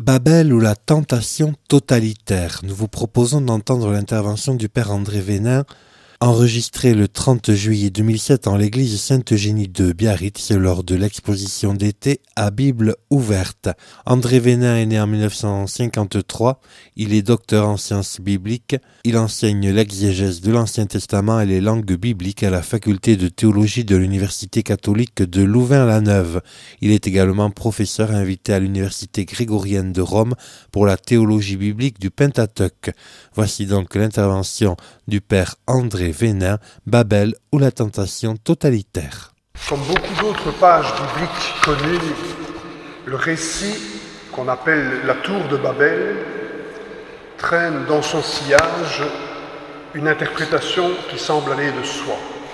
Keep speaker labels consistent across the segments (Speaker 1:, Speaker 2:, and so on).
Speaker 1: Babel ou la tentation totalitaire. Nous vous proposons d'entendre l'intervention du père André Vénin, enregistrée le 30 juillet 2007 en l'église Sainte-Eugénie de Biarritz lors de l'exposition d'été à Bible ouverte. André Vénin est né en 1953, il est docteur en sciences bibliques, il enseigne l'exégèse de l'Ancien Testament et les langues bibliques à la faculté de théologie de l'Université catholique de Louvain-la-Neuve. Il est également professeur invité à l'Université grégorienne de Rome pour la théologie biblique du Pentateuque. Voici donc l'intervention du père André Vénin, Babel ou la tentation totalitaire.
Speaker 2: Comme beaucoup d'autres pages bibliques connues, le récit qu'on appelle la tour de Babel traîne dans son sillage une interprétation qui semble aller de soi.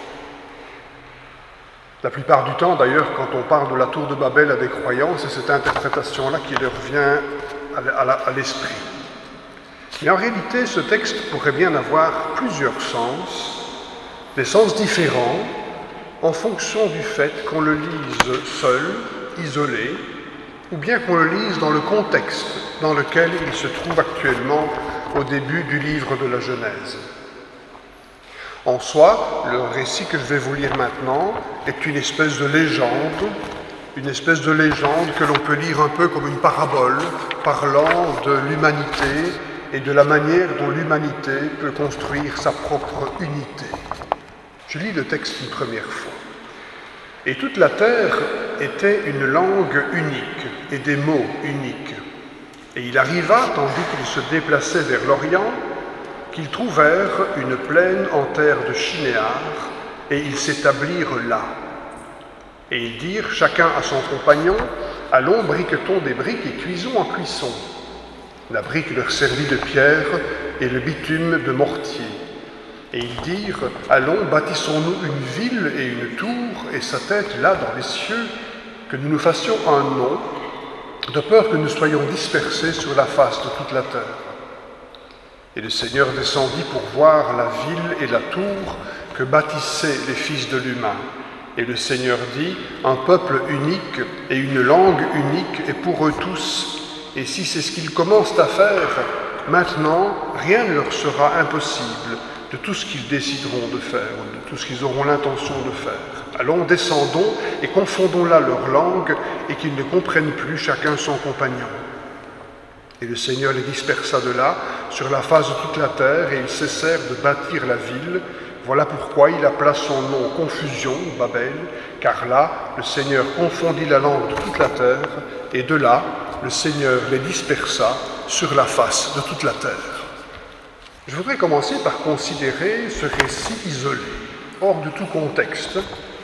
Speaker 2: La plupart du temps, d'ailleurs, quand on parle de la tour de Babel à des croyants, c'est cette interprétation-là qui leur vient à l'esprit. Mais en réalité, ce texte pourrait bien avoir plusieurs sens, des sens différents, en fonction du fait qu'on le lise seul, isolé, ou bien qu'on le lise dans le contexte dans lequel il se trouve actuellement au début du livre de la Genèse. En soi, le récit que je vais vous lire maintenant est une espèce de légende que l'on peut lire un peu comme une parabole, parlant de l'humanité et de la manière dont l'humanité peut construire sa propre unité. Je lis le texte une première fois. « Et toute la terre était une langue unique et des mots uniques. Et il arriva, tandis qu'ils se déplaçaient vers l'Orient, qu'ils trouvèrent une plaine en terre de Shinéar, et ils s'établirent là. Et ils dirent, chacun à son compagnon, allons, briquetons des briques et cuisons en cuisson. La brique leur servit de pierre et le bitume de mortier. Et ils dirent, allons, bâtissons-nous une ville et une tour, et sa tête là dans les cieux, que nous nous fassions un nom, de peur que nous soyons dispersés sur la face de toute la terre. Et le Seigneur descendit pour voir la ville et la tour que bâtissaient les fils de l'humain. Et le Seigneur dit, un peuple unique et une langue unique est pour eux tous. Et si c'est ce qu'ils commencent à faire, maintenant, rien ne leur sera impossible de tout ce qu'ils décideront de faire, de tout ce qu'ils auront l'intention de faire. Allons, descendons et confondons là leur langue et qu'ils ne comprennent plus chacun son compagnon. Et le Seigneur les dispersa de là, sur la face de toute la terre, et ils cessèrent de bâtir la ville. Voilà pourquoi il appela son nom Confusion, Babel, car là, le Seigneur confondit la langue de toute la terre, et de là, le Seigneur les dispersa sur la face de toute la terre. Je voudrais commencer par considérer ce récit isolé, hors de tout contexte,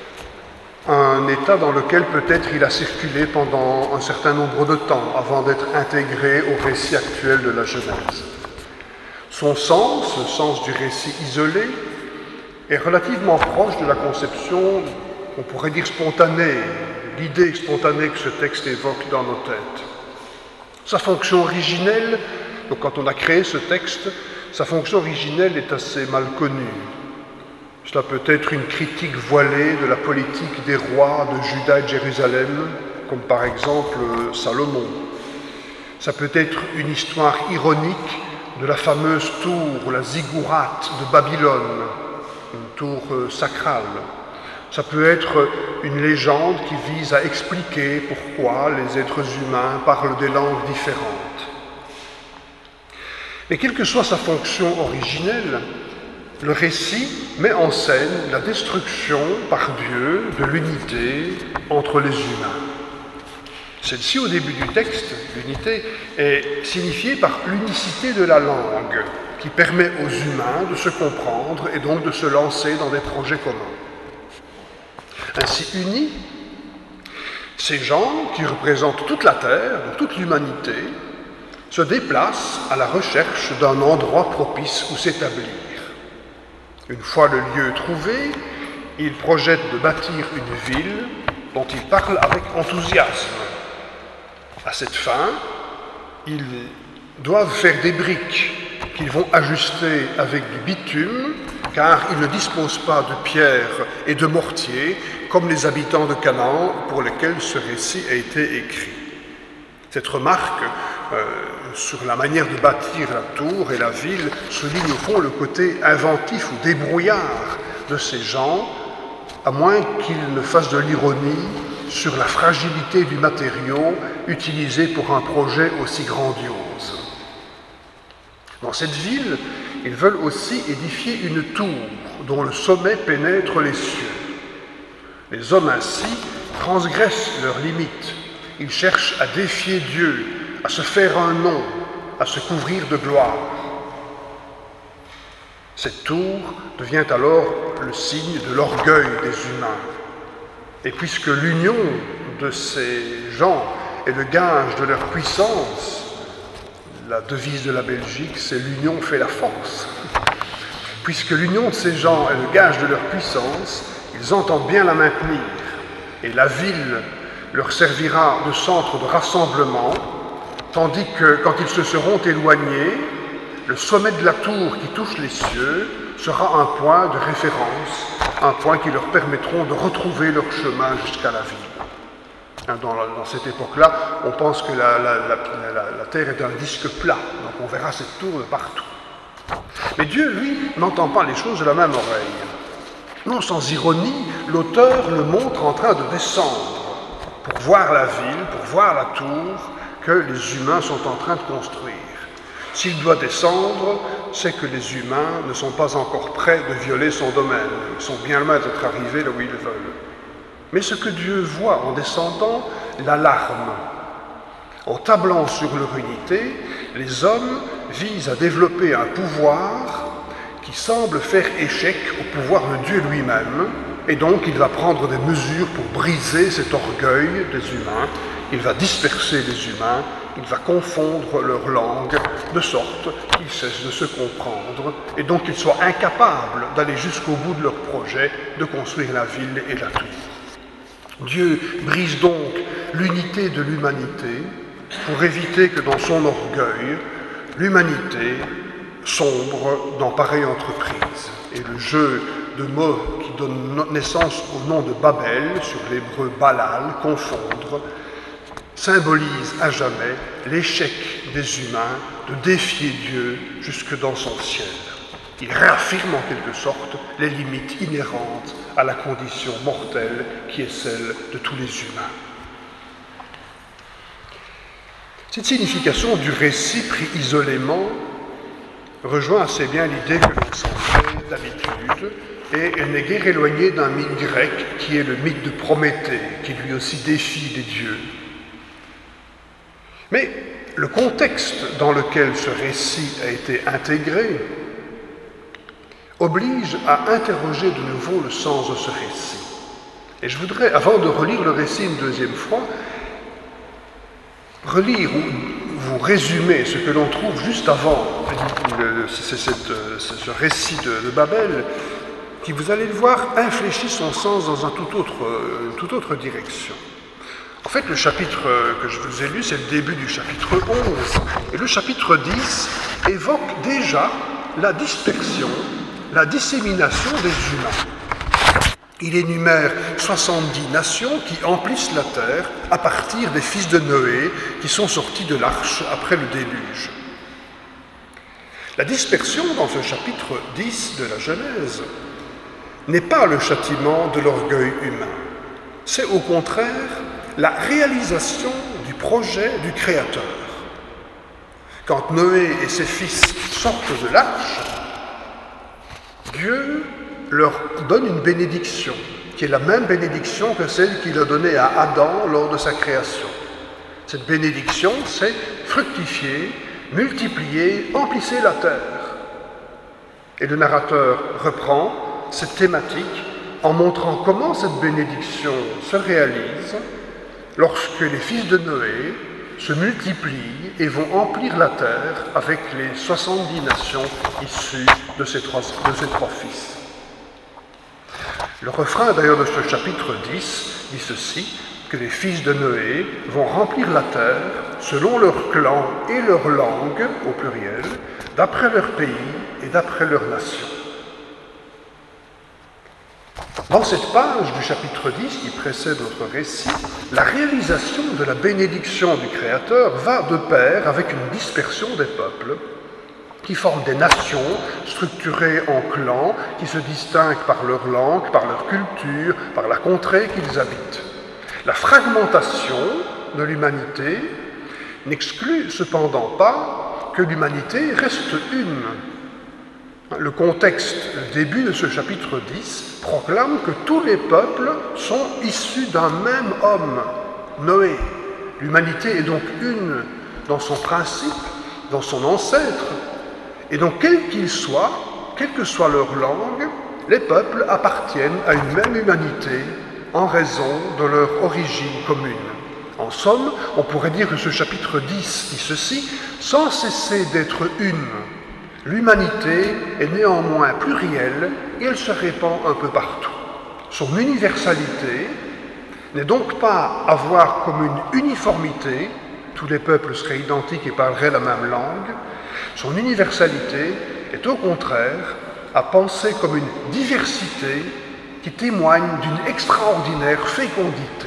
Speaker 2: un état dans lequel peut-être il a circulé pendant un certain nombre de temps avant d'être intégré au récit actuel de la Genèse. Son sens, le sens du récit isolé, est relativement proche de la conception, on pourrait dire spontanée, l'idée spontanée que ce texte évoque dans nos têtes. Sa fonction originelle, donc quand on a créé ce texte, sa fonction originelle est assez mal connue. Cela peut être une critique voilée de la politique des rois de Juda et de Jérusalem, comme par exemple Salomon. Ça peut être une histoire ironique de la fameuse tour, la ziggourate de Babylone, une tour sacrale. Ça peut être une légende qui vise à expliquer pourquoi les êtres humains parlent des langues différentes. Mais quelle que soit sa fonction originelle, le récit met en scène la destruction par Dieu de l'unité entre les humains. Celle-ci, au début du texte, l'unité, est signifiée par l'unicité de la langue, qui permet aux humains de se comprendre et donc de se lancer dans des projets communs. Ainsi unis, ces gens, qui représentent toute la terre, donc toute l'humanité, se déplacent à la recherche d'un endroit propice où s'établir. Une fois le lieu trouvé, ils projettent de bâtir une ville dont ils parlent avec enthousiasme. À cette fin, ils doivent faire des briques qu'ils vont ajuster avec du bitume, car ils ne disposent pas de pierre et de mortier comme les habitants de Canaan pour lesquels ce récit a été écrit. Cette remarque sur la manière de bâtir la tour et la ville souligne au fond le côté inventif ou débrouillard de ces gens, à moins qu'ils ne fassent de l'ironie sur la fragilité du matériau utilisé pour un projet aussi grandiose. Dans cette ville, ils veulent aussi édifier une tour dont le sommet pénètre les cieux. Les hommes ainsi transgressent leurs limites. Ils cherchent à défier Dieu, à se faire un nom, à se couvrir de gloire. Cette tour devient alors le signe de l'orgueil des humains. Et puisque l'union de ces gens est le gage de leur puissance, la devise de la Belgique, c'est « l'union fait la force ». Puisque l'union de ces gens est le gage de leur puissance, ils entendent bien la maintenir. Et la ville leur servira de centre de rassemblement, tandis que quand ils se seront éloignés, le sommet de la tour qui touche les cieux sera un point de référence, un point qui leur permettront de retrouver leur chemin jusqu'à la ville. Dans cette époque-là, on pense que la terre est un disque plat, donc on verra cette tour de partout. Mais Dieu, lui, n'entend pas les choses de la même oreille. Non sans ironie, l'auteur le montre en train de descendre pour voir la ville, pour voir la tour que les humains sont en train de construire. S'il doit descendre, c'est que les humains ne sont pas encore prêts de violer son domaine. Ils sont bien loin d'être arrivés là où ils veulent. Mais ce que Dieu voit en descendant l'alarme. En tablant sur leur unité, les hommes visent à développer un pouvoir qui semble faire échec au pouvoir de Dieu lui-même, et donc il va prendre des mesures pour briser cet orgueil des humains, il va disperser les humains, il va confondre leur langue, de sorte qu'ils cessent de se comprendre, et donc qu'ils soient incapables d'aller jusqu'au bout de leur projet de construire la ville et la tour. Dieu brise donc l'unité de l'humanité pour éviter que dans son orgueil, l'humanité sombre dans pareille entreprise. Et le jeu de mots qui donne naissance au nom de Babel, sur l'hébreu Balal, confondre, symbolise à jamais l'échec des humains de défier Dieu jusque dans son ciel. Il réaffirme en quelque sorte les limites inhérentes à la condition mortelle qui est celle de tous les humains. Cette signification du récit pris isolément rejoint assez bien l'idée que l'on s'en fait d'habitude, et elle n'est guère éloignée d'un mythe grec qui est le mythe de Prométhée, qui lui aussi défie les dieux. Mais le contexte dans lequel ce récit a été intégré oblige à interroger de nouveau le sens de ce récit. Et je voudrais, avant de relire le récit une deuxième fois, relire ou vous résumer ce que l'on trouve juste avant ce récit de Babel, qui, vous allez le voir, infléchit son sens dans une toute autre direction. En fait, le chapitre que je vous ai lu, c'est le début du chapitre 11. Et le chapitre 10 évoque déjà la dispersion, la dissémination des humains. Il énumère 70 nations qui emplissent la terre à partir des fils de Noé qui sont sortis de l'arche après le déluge. La dispersion dans ce chapitre 10 de la Genèse n'est pas le châtiment de l'orgueil humain. C'est au contraire la réalisation du projet du Créateur. Quand Noé et ses fils sortent de l'arche, Dieu leur donne une bénédiction, qui est la même bénédiction que celle qu'il a donnée à Adam lors de sa création. Cette bénédiction, c'est fructifier, multiplier, emplissez la terre. Et le narrateur reprend cette thématique en montrant comment cette bénédiction se réalise lorsque les fils de Noé se multiplient et vont emplir la terre avec les 70 nations issues de ces trois fils. Le refrain d'ailleurs de ce chapitre 10 dit ceci, que les fils de Noé vont remplir la terre selon leur clan et leur langue, au pluriel, d'après leur pays et d'après leur nation. Dans cette page du chapitre 10 qui précède notre récit, la réalisation de la bénédiction du Créateur va de pair avec une dispersion des peuples qui forment des nations structurées en clans, qui se distinguent par leur langue, par leur culture, par la contrée qu'ils habitent. La fragmentation de l'humanité n'exclut cependant pas que l'humanité reste une. Le contexte, le début de ce chapitre 10, proclame que tous les peuples sont issus d'un même homme, Noé. L'humanité est donc une dans son principe, dans son ancêtre, et donc quels qu'ils soient, quelle que soit leur langue, les peuples appartiennent à une même humanité en raison de leur origine commune. En somme, on pourrait dire que ce chapitre 10 dit ceci, sans cesser d'être une. L'humanité est néanmoins plurielle et elle se répand un peu partout. Son universalité n'est donc pas à voir comme une uniformité, tous les peuples seraient identiques et parleraient la même langue. Son universalité est au contraire à penser comme une diversité qui témoigne d'une extraordinaire fécondité.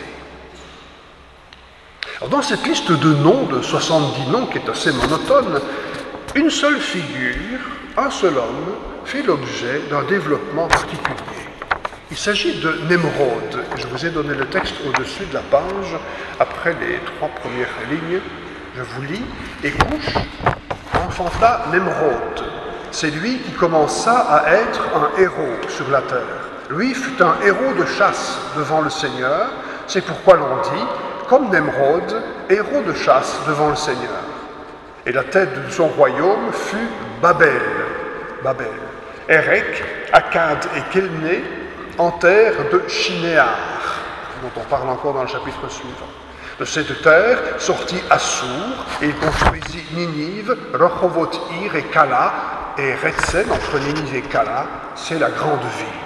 Speaker 2: Alors dans cette liste de noms, de 70 noms qui est assez monotone, une seule figure, un seul homme, fait l'objet d'un développement particulier. Il s'agit de Nemrod. Je vous ai donné le texte au-dessus de la page, après les 3 premières lignes. Je vous lis. Et Couche enfanta Nemrod. C'est lui qui commença à être un héros sur la terre. Lui fut un héros de chasse devant le Seigneur. C'est pourquoi l'on dit, comme Nemrod, héros de chasse devant le Seigneur. Et la tête de son royaume fut Babel. Érec, Akkad et Kelné, en terre de Shinéar, dont on parle encore dans le chapitre suivant. De cette terre sortit Assur, et il construisit Ninive, Rehovot-Ir et Kala, et Retsen, entre Ninive et Kala, c'est la grande ville.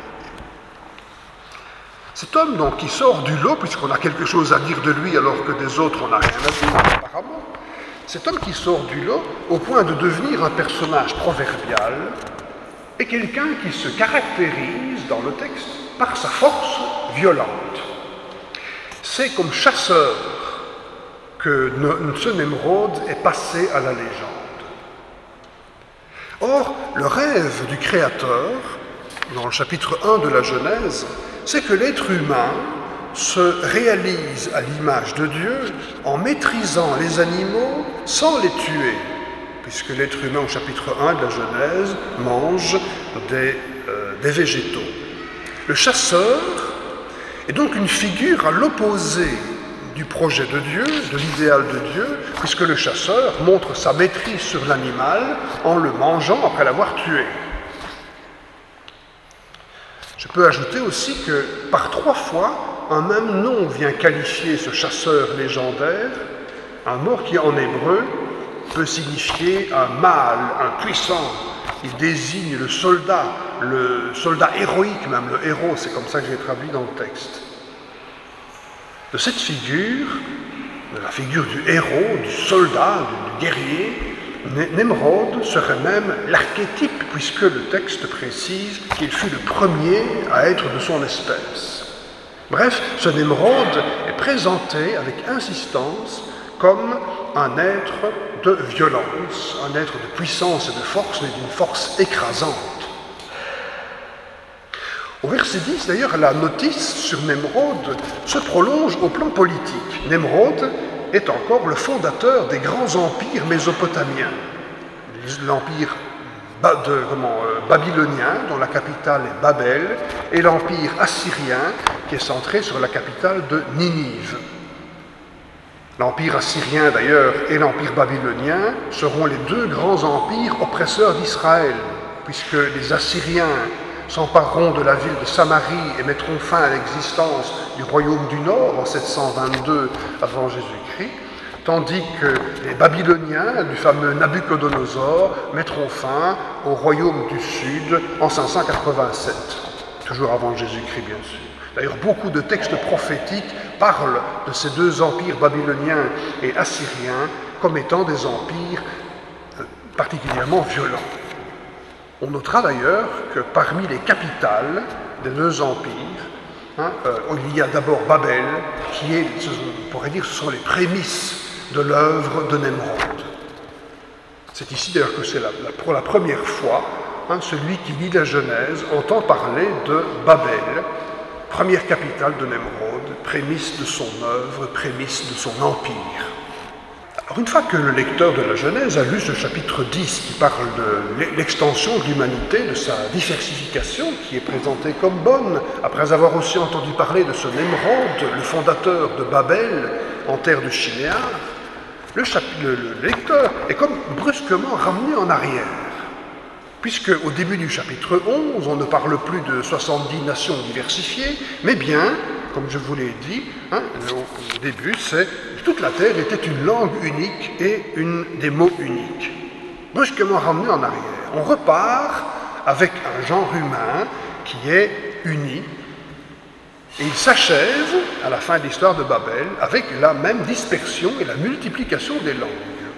Speaker 2: Cet homme donc qui sort du lot, puisqu'on a quelque chose à dire de lui alors que des autres on n'a rien à dire apparemment, cet homme qui sort du lot au point de devenir un personnage proverbial est quelqu'un qui se caractérise dans le texte par sa force violente. C'est comme chasseur que ce Nemrod est passé à la légende. Or, le rêve du Créateur, dans le chapitre 1 de la Genèse, c'est que l'être humain se réalise à l'image de Dieu en maîtrisant les animaux sans les tuer, puisque l'être humain au chapitre 1 de la Genèse mange des végétaux. Le chasseur est donc une figure à l'opposé du projet de Dieu, de l'idéal de Dieu, puisque le chasseur montre sa maîtrise sur l'animal en le mangeant après l'avoir tué. Je peux ajouter aussi que par 3 fois, un même nom vient qualifier ce chasseur légendaire, un mot qui en hébreu peut signifier un mâle, un puissant. Il désigne le soldat héroïque même, le héros, c'est comme ça que j'ai traduit dans le texte. De cette figure, de la figure du héros, du soldat, du guerrier, Nemrod serait même l'archétype, puisque le texte précise qu'il fut le premier à être de son espèce. Bref, ce Nemrod est présenté avec insistance comme un être de violence, un être de puissance et de force, mais d'une force écrasante. Au verset 10, d'ailleurs, la notice sur Nemrod se prolonge au plan politique. Nemrod est encore le fondateur des grands empires mésopotamiens. L'empire babylonien, dont la capitale est Babel, et l'empire assyrien, qui est centré sur la capitale de Ninive. L'empire assyrien, d'ailleurs, et l'empire babylonien seront les 2 grands empires oppresseurs d'Israël, puisque les Assyriens s'empareront de la ville de Samarie et mettront fin à l'existence du royaume du Nord en 722 avant Jésus-Christ, tandis que les Babyloniens, du fameux Nabuchodonosor, mettront fin au royaume du Sud en 587, toujours avant Jésus-Christ bien sûr. D'ailleurs, beaucoup de textes prophétiques parlent de ces 2 empires babyloniens et assyriens comme étant des empires particulièrement violents. On notera d'ailleurs que parmi les capitales des deux empires. Il y a d'abord Babel, qui est, on pourrait dire, ce sont les prémices de l'œuvre de Nemrod. C'est ici d'ailleurs que c'est pour la première fois, celui qui lit la Genèse entend parler de Babel, première capitale de Nemrod, prémisse de son œuvre, prémisse de son empire. Alors une fois que le lecteur de la Genèse a lu ce chapitre 10 qui parle de l'extension de l'humanité, de sa diversification qui est présentée comme bonne, après avoir aussi entendu parler de ce Nemrod, le fondateur de Babel en terre de Shinéar, le lecteur est comme brusquement ramené en arrière. Puisque au début du chapitre 11, on ne parle plus de 70 nations diversifiées, mais bien, comme je vous l'ai dit, au début, c'est toute la terre était une langue unique et des mots uniques. Brusquement ramené en arrière. On repart avec un genre humain qui est uni, et il s'achève, à la fin de l'histoire de Babel, avec la même dispersion et la multiplication des langues.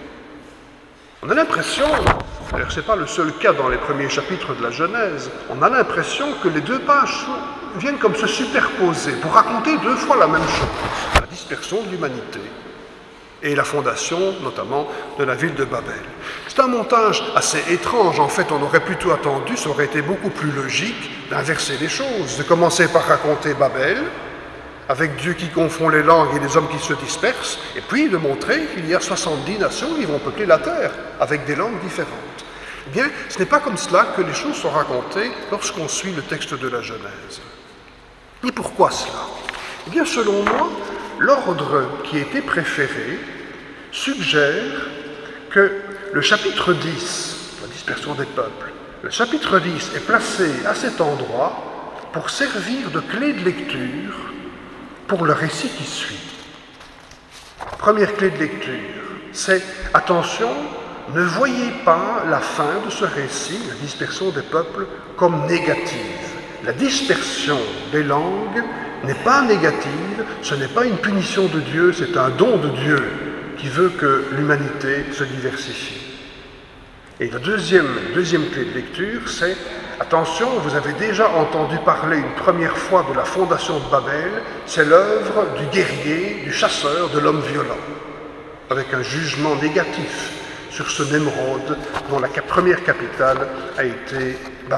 Speaker 2: On a l'impression, d'ailleurs ce n'est pas le seul cas dans les premiers chapitres de la Genèse, on a l'impression que les deux pages viennent comme se superposer pour raconter deux fois la même chose, la dispersion de l'humanité et la fondation notamment de la ville de Babel. C'est un montage assez étrange, en fait on aurait plutôt attendu, ça aurait été beaucoup plus logique d'inverser les choses, de commencer par raconter Babel, avec Dieu qui confond les langues et les hommes qui se dispersent, et puis de montrer qu'il y a 70 nations qui vont peupler la terre, avec des langues différentes. Eh bien, ce n'est pas comme cela que les choses sont racontées lorsqu'on suit le texte de la Genèse. Et pourquoi cela? Eh bien, selon moi, l'ordre qui a été préféré suggère que le chapitre 10, la dispersion des peuples, le chapitre 10 est placé à cet endroit pour servir de clé de lecture pour le récit qui suit. Première clé de lecture, c'est « Attention, ne voyez pas la fin de ce récit, la dispersion des peuples, comme négative. La dispersion des langues n'est pas négative, ce n'est pas une punition de Dieu, c'est un don de Dieu qui veut que l'humanité se diversifie. » Et la deuxième clé de lecture, c'est « Attention, vous avez déjà entendu parler une première fois de la fondation de Babel, c'est l'œuvre du guerrier, du chasseur, de l'homme violent, avec un jugement négatif sur ce Nemrod dont la première capitale a été Babel. »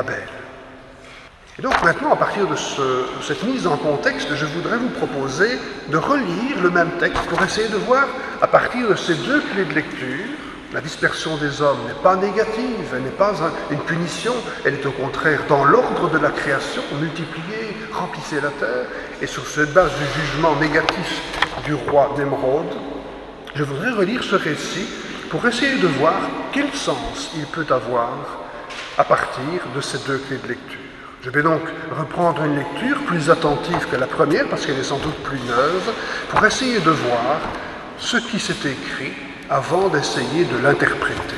Speaker 2: Et donc maintenant, à partir de cette mise en contexte, je voudrais vous proposer de relire le même texte pour essayer de voir, à partir de ces deux clés de lecture, la dispersion des hommes n'est pas négative, elle n'est pas une punition, elle est au contraire dans l'ordre de la création, multipliez, remplissez la terre, et sur cette base du jugement négatif du roi Nemrod, je voudrais relire ce récit pour essayer de voir quel sens il peut avoir à partir de ces deux clés de lecture. Je vais donc reprendre une lecture plus attentive que la première, parce qu'elle est sans doute plus neuve, pour essayer de voir ce qui s'est écrit avant d'essayer de l'interpréter.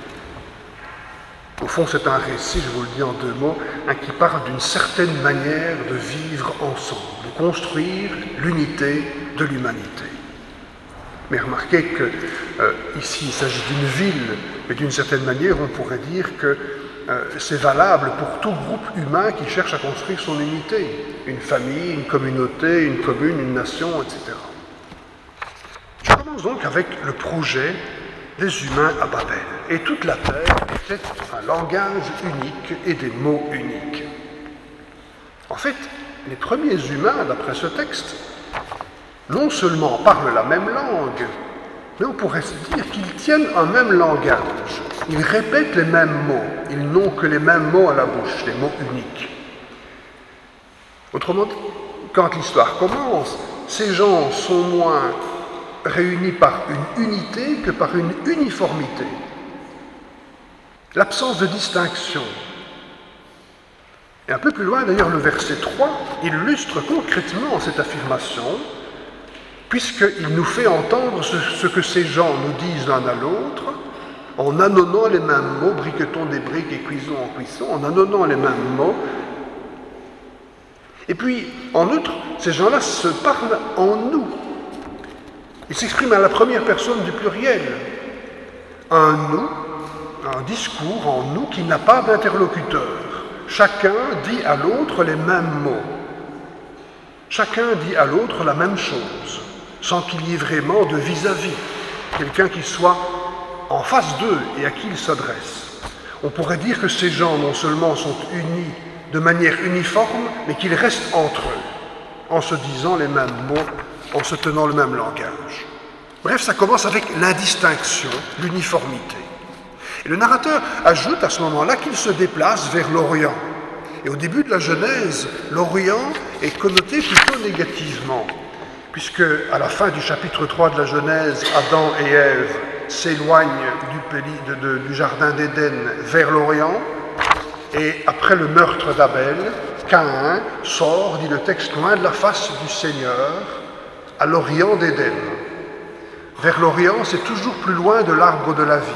Speaker 2: Au fond, c'est un récit, je vous le dis en deux mots, qui parle d'une certaine manière de vivre ensemble, de construire l'unité de l'humanité. Mais remarquez que ici, il s'agit d'une ville, mais d'une certaine manière, on pourrait dire que c'est valable pour tout groupe humain qui cherche à construire son unité, une famille, une communauté, une commune, une nation, etc. Je commence donc avec le projet des humains à Babel. Et toute la terre était un langage unique et des mots uniques. En fait, les premiers humains, d'après ce texte, non seulement parlent la même langue, mais on pourrait se dire qu'ils tiennent un même langage. Ils répètent les mêmes mots, ils n'ont que les mêmes mots à la bouche, les mots uniques. Autrement dit, quand l'histoire commence, ces gens sont moins réunis par une unité que par une uniformité. L'absence de distinction. Et un peu plus loin, d'ailleurs, le verset 3 illustre concrètement cette affirmation, puisqu'il nous fait entendre ce que ces gens nous disent l'un à l'autre, en annonnant les mêmes mots, briquetons des briques et cuisons en cuisson, en annonnant les mêmes mots. Et puis, en outre, ces gens-là se parlent en nous. Ils s'expriment à la première personne du pluriel. Un nous, un discours en nous qui n'a pas d'interlocuteur. chacun dit à l'autre les mêmes mots. Chacun dit à l'autre la même chose, sans qu'il y ait vraiment de vis-à-vis, quelqu'un qui soit en face d'eux et à qui ils s'adressent. On pourrait dire que ces gens non seulement sont unis de manière uniforme, mais qu'ils restent entre eux, en se disant les mêmes mots, en se tenant le même langage. Bref, ça commence avec l'indistinction, l'uniformité. Et le narrateur ajoute à ce moment-là qu'il se déplace vers l'Orient. Et au début de la Genèse, l'Orient est connoté plutôt négativement, puisque à la fin du chapitre 3 de la Genèse, Adam et Ève s'éloignent du jardin d'Éden vers l'Orient, et après le meurtre d'Abel, Caïn sort, dit le texte, loin de la face du Seigneur, à l'Orient d'Éden. Vers l'Orient, c'est toujours plus loin de l'arbre de la vie.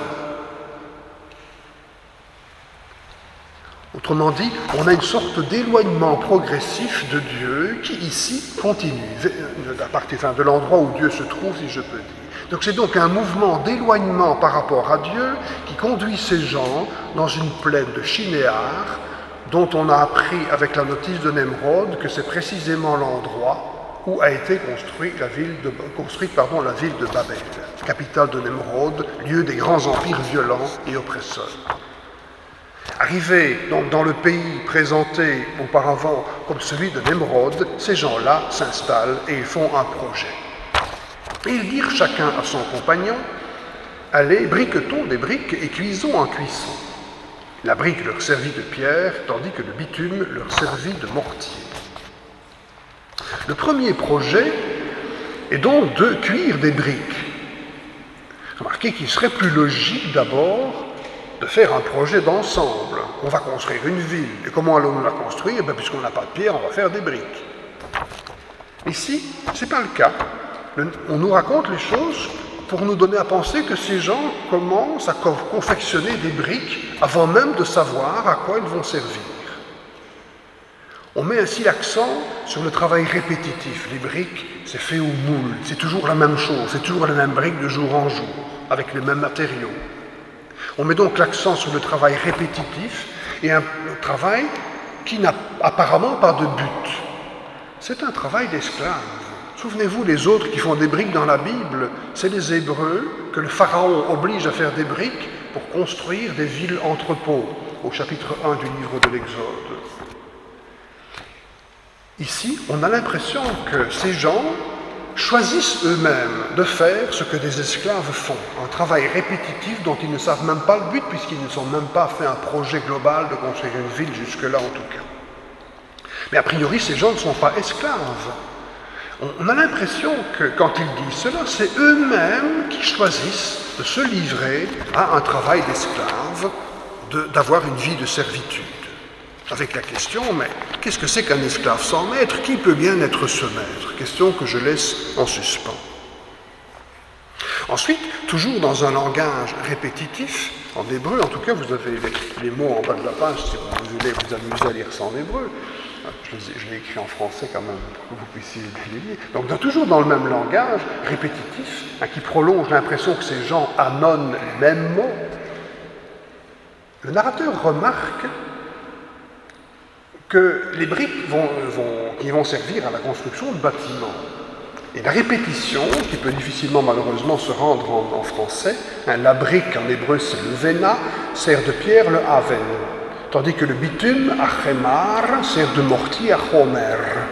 Speaker 2: Autrement dit, on a une sorte d'éloignement progressif de Dieu qui ici continue, à partir de l'endroit où Dieu se trouve, si je peux dire. Donc c'est donc un mouvement d'éloignement par rapport à Dieu qui conduit ces gens dans une plaine de Shinéar, dont on a appris avec la notice de Nemrod que c'est précisément l'endroit où a été construite la ville de Babel, capitale de Nemrod, lieu des grands empires violents et oppresseurs. Arrivés donc dans le pays présenté auparavant comme celui de Nemrod, ces gens-là s'installent et ils font un projet. Et ils dirent chacun à son compagnon, « Allez, briquetons des briques et cuisons en cuisson. » La brique leur servit de pierre, tandis que le bitume leur servit de mortier. Le premier projet est donc de cuire des briques. Remarquez qu'il serait plus logique d'abord de faire un projet d'ensemble. On va construire une ville. Et comment allons-nous la construire? Puisqu'on n'a pas de pierre, on va faire des briques. Ici, ce n'est pas le cas. On nous raconte les choses pour nous donner à penser que ces gens commencent à confectionner des briques avant même de savoir à quoi ils vont servir. On met ainsi l'accent sur le travail répétitif. Les briques, c'est fait au moule, c'est toujours la même chose, c'est toujours la même brique de jour en jour, avec les mêmes matériaux. On met donc l'accent sur le travail répétitif et un travail qui n'a apparemment pas de but. C'est un travail d'esclave. Souvenez-vous, les autres qui font des briques dans la Bible, c'est les Hébreux que le Pharaon oblige à faire des briques pour construire des villes entrepôts, au chapitre 1 du livre de l'Exode. Ici, on a l'impression que ces gens choisissent eux-mêmes de faire ce que des esclaves font, un travail répétitif dont ils ne savent même pas le but, puisqu'ils ne sont même pas fait un projet global de construire une ville, jusque-là en tout cas. Mais a priori, ces gens ne sont pas esclaves. On a l'impression que quand ils disent cela, c'est eux-mêmes qui choisissent de se livrer à un travail d'esclave, d'avoir une vie de servitude. Avec la question, mais qu'est-ce que c'est qu'un esclave sans maître? Qui peut bien être ce maître? Question que je laisse en suspens. Ensuite, toujours dans un langage répétitif, en hébreu, en tout cas, vous avez les mots en bas de la page, si vous voulez vous amuser à lire ça en hébreu. Je l'ai écrit en français quand même, pour que vous puissiez les lire. Donc toujours dans le même langage, répétitif, qui prolonge l'impression que ces gens annonnent les mêmes mots, le narrateur remarque que les briques qui vont servir à la construction de bâtiments. Et la répétition, qui peut difficilement malheureusement se rendre en français, la brique en hébreu c'est le vena, sert de pierre le haven, tandis que le bitume, achemar, sert de mortier à chomer.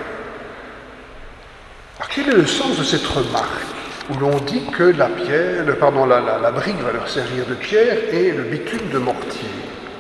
Speaker 2: Alors quel est le sens de cette remarque, où l'on dit que la brique va leur servir de pierre et le bitume de mortier?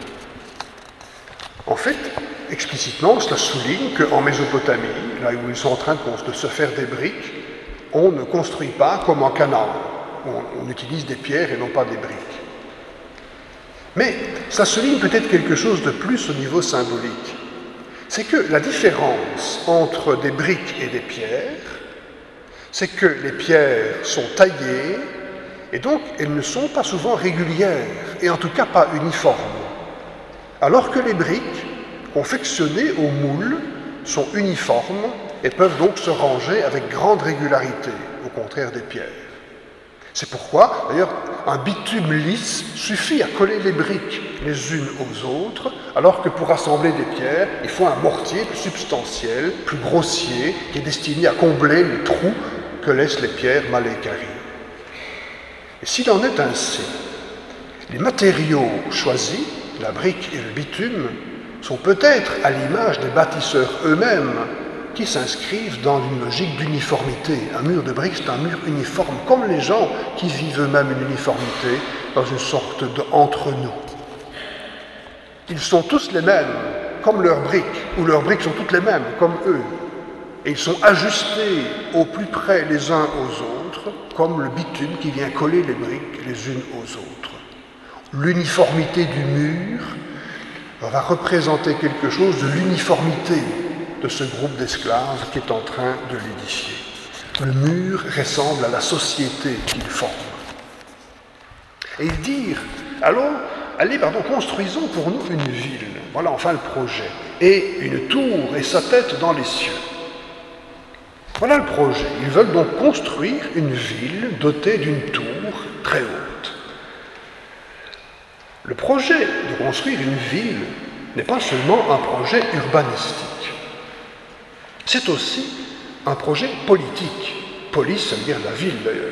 Speaker 2: En fait, explicitement, cela souligne qu'en Mésopotamie, là où ils sont en train de se faire des briques, on ne construit pas comme en Canaan, où on utilise des pierres et non pas des briques. Mais ça souligne peut-être quelque chose de plus au niveau symbolique. C'est que la différence entre des briques et des pierres, c'est que les pierres sont taillées et donc elles ne sont pas souvent régulières, et en tout cas pas uniformes. Alors que les briques, confectionnées au moule, sont uniformes et peuvent donc se ranger avec grande régularité, au contraire des pierres. C'est pourquoi, d'ailleurs, un bitume lisse suffit à coller les briques les unes aux autres, alors que pour assembler des pierres, il faut un mortier plus substantiel, plus grossier, qui est destiné à combler les trous que laissent les pierres mal équarries. Et s'il en est ainsi, les matériaux choisis, la brique et le bitume, sont peut-être à l'image des bâtisseurs eux-mêmes, qui s'inscrivent dans une logique d'uniformité. Un mur de briques, c'est un mur uniforme, comme les gens qui vivent eux-mêmes une uniformité dans une sorte de entre-nous. Ils sont tous les mêmes, comme leurs briques, ou leurs briques sont toutes les mêmes, comme eux. Et ils sont ajustés au plus près les uns aux autres, comme le bitume qui vient coller les briques les unes aux autres. L'uniformité du mur va représenter quelque chose de l'uniformité de ce groupe d'esclaves qui est en train de l'édifier. Le mur ressemble à la société qu'il forme. Et ils dirent, allez, construisons pour nous une ville. Voilà enfin le projet. Et une tour et sa tête dans les cieux. Voilà le projet. Ils veulent donc construire une ville dotée d'une tour très haute. Le projet de construire une ville n'est pas seulement un projet urbanistique. C'est aussi un projet politique. Police, ça veut dire la ville d'ailleurs.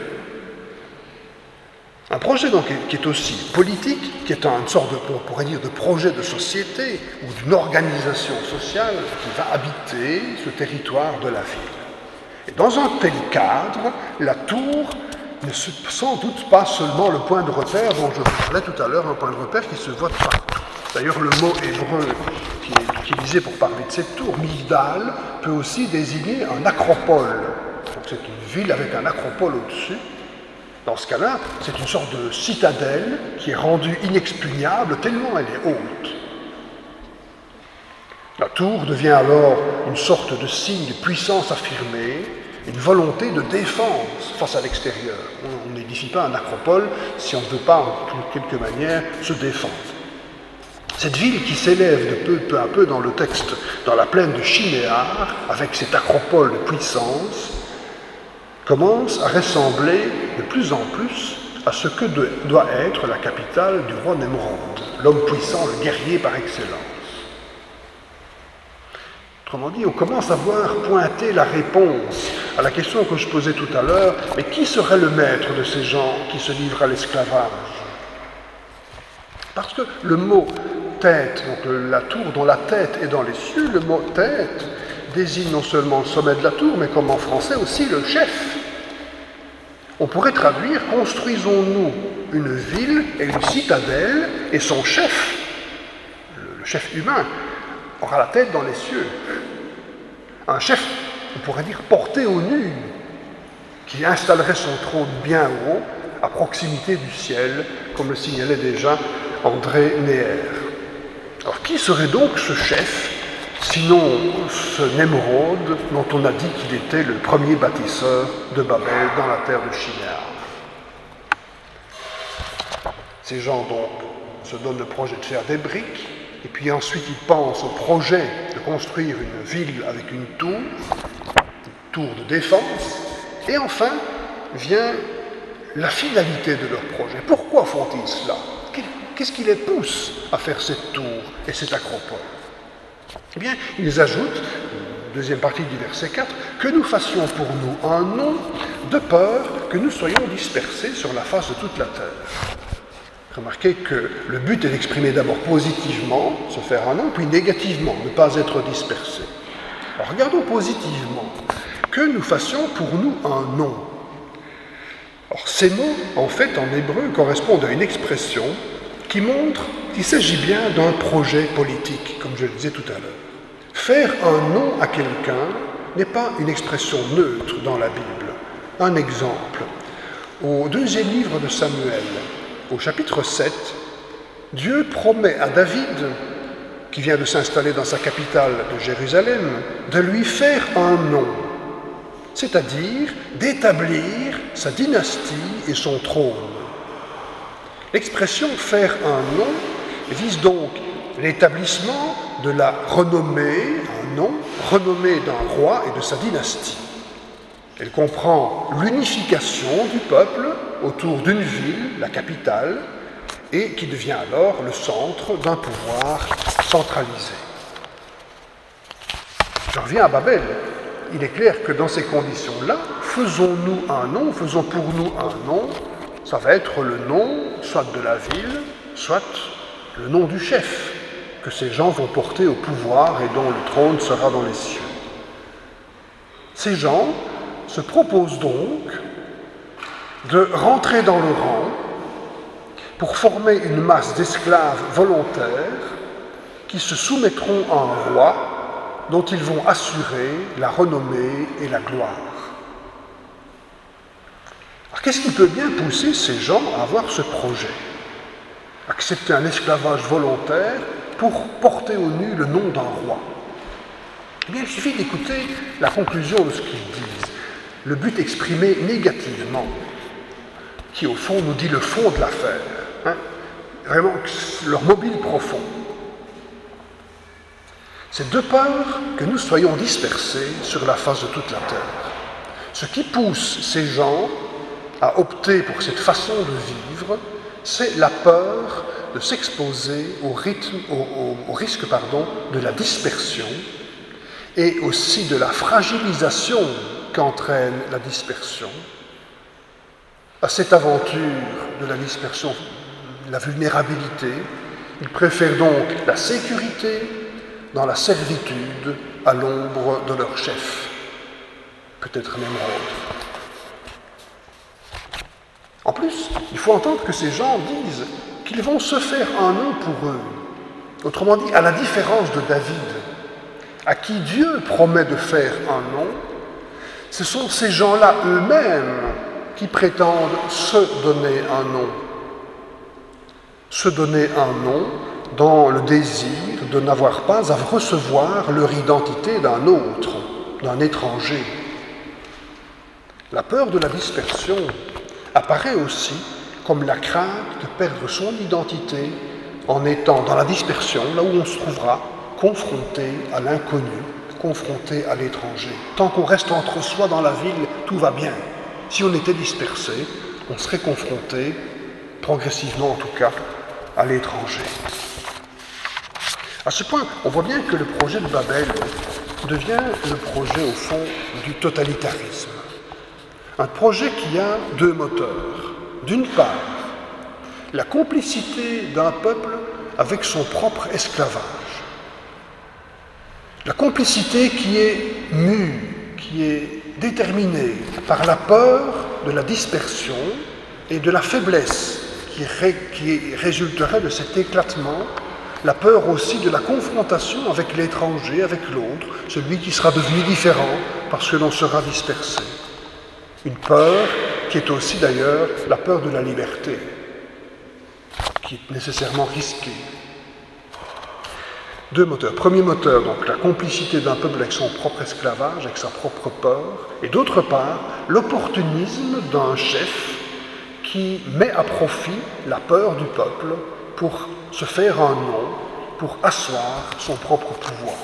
Speaker 2: Un projet donc qui est aussi politique, qui est une sorte de, on pourrait dire, de projet de société ou d'une organisation sociale qui va habiter ce territoire de la ville. Et dans un tel cadre, la tour n'est sans doute pas seulement le point de repère dont je vous parlais tout à l'heure, un point de repère qui se voit partout. D'ailleurs, le mot hébreu qui est utilisé pour parler de cette tour, Migdal, peut aussi désigner un acropole. Donc c'est une ville avec un acropole au-dessus. Dans ce cas-là, c'est une sorte de citadelle qui est rendue inexpugnable tellement elle est haute. La tour devient alors une sorte de signe de puissance affirmée, une volonté de défense face à l'extérieur. On n'édifie pas un acropole si on ne veut pas, en quelque manière, se défendre. Cette ville qui s'élève de peu à peu dans le texte, dans la plaine de Shinéar, avec cette acropole de puissance, commence à ressembler de plus en plus à ce que doit être la capitale du roi Nemrod, l'homme puissant, le guerrier par excellence. Autrement dit, on commence à voir pointer la réponse à la question que je posais tout à l'heure, mais qui serait le maître de ces gens qui se livrent à l'esclavage? Parce que le mot tête, donc la tour dont la tête est dans les cieux, le mot tête désigne non seulement le sommet de la tour, mais comme en français aussi le chef. On pourrait traduire « Construisons-nous une ville et une citadelle, et son chef, le chef humain, aura la tête dans les cieux. » Un chef, on pourrait dire, porté aux nues, qui installerait son trône bien haut, à proximité du ciel, comme le signalait déjà André Neher. Alors, qui serait donc ce chef, sinon ce Nemrod, dont on a dit qu'il était le premier bâtisseur de Babel dans la terre de Shinéar? Ces gens, donc, se donnent le projet de faire des briques, et puis ensuite ils pensent au projet de construire une ville avec une tour de défense, et enfin vient la finalité de leur projet. Pourquoi font-ils cela? Qu'est-ce qui les pousse à faire cette tour et cette acropole? Eh bien, ils ajoutent, deuxième partie du verset 4, que nous fassions pour nous un nom de peur que nous soyons dispersés sur la face de toute la terre. Remarquez que le but est d'exprimer d'abord positivement, se faire un nom, puis négativement, ne pas être dispersé. Alors regardons positivement, que nous fassions pour nous un nom. Alors ces mots, en fait, en hébreu, correspondent à une expression qui montre qu'il s'agit bien d'un projet politique, comme je le disais tout à l'heure. Faire un nom à quelqu'un n'est pas une expression neutre dans la Bible. Un exemple, au deuxième livre de Samuel, au chapitre 7, Dieu promet à David, qui vient de s'installer dans sa capitale de Jérusalem, de lui faire un nom, c'est-à-dire d'établir sa dynastie et son trône. L'expression « faire un nom » vise donc l'établissement de la renommée, un nom, renommée d'un roi et de sa dynastie. Elle comprend l'unification du peuple autour d'une ville, la capitale, et qui devient alors le centre d'un pouvoir centralisé. Je reviens à Babel. Il est clair que dans ces conditions-là, faisons-nous un nom, faisons pour nous un nom, ça va être le nom soit de la ville, soit le nom du chef, que ces gens vont porter au pouvoir et dont le trône sera dans les cieux. Ces gens se proposent donc de rentrer dans le rang pour former une masse d'esclaves volontaires qui se soumettront à un roi dont ils vont assurer la renommée et la gloire. Alors qu'est-ce qui peut bien pousser ces gens à avoir ce projet? Accepter un esclavage volontaire pour porter au nu le nom d'un roi. Eh bien, il suffit d'écouter la conclusion de ce qu'ils disent, le but exprimé négativement, qui au fond nous dit le fond de l'affaire, hein? Vraiment leur mobile profond. C'est de peur que nous soyons dispersés sur la face de toute la terre. Ce qui pousse ces gens à opter pour cette façon de vivre, c'est la peur de s'exposer au risque de la dispersion et aussi de la fragilisation qu'entraîne la dispersion. À cette aventure de la dispersion, la vulnérabilité, ils préfèrent donc la sécurité dans la servitude à l'ombre de leur chef, peut-être Nemrod. En plus, il faut entendre que ces gens disent qu'ils vont se faire un nom pour eux. Autrement dit, à la différence de David, à qui Dieu promet de faire un nom, ce sont ces gens-là eux-mêmes qui prétendent se donner un nom. Se donner un nom dans le désir de n'avoir pas à recevoir leur identité d'un autre, d'un étranger. La peur de la dispersion apparaît aussi comme la crainte de perdre son identité en étant dans la dispersion, là où on se trouvera confronté à l'inconnu, confronté à l'étranger. Tant qu'on reste entre soi dans la ville, tout va bien. Si on était dispersé, on serait confronté, progressivement en tout cas, à l'étranger. À ce point, on voit bien que le projet de Babel devient le projet, au fond, du totalitarisme. Un projet qui a deux moteurs. D'une part, la complicité d'un peuple avec son propre esclavage. La complicité qui est mue, qui est déterminée par la peur de la dispersion et de la faiblesse qui résulterait de cet éclatement, la peur aussi de la confrontation avec l'étranger, avec l'autre, celui qui sera devenu différent parce que l'on sera dispersé. Une peur qui est aussi d'ailleurs la peur de la liberté, qui est nécessairement risquée. Deux moteurs. Premier moteur, donc la complicité d'un peuple avec son propre esclavage, avec sa propre peur, et d'autre part, l'opportunisme d'un chef qui met à profit la peur du peuple pour se faire un nom, pour asseoir son propre pouvoir.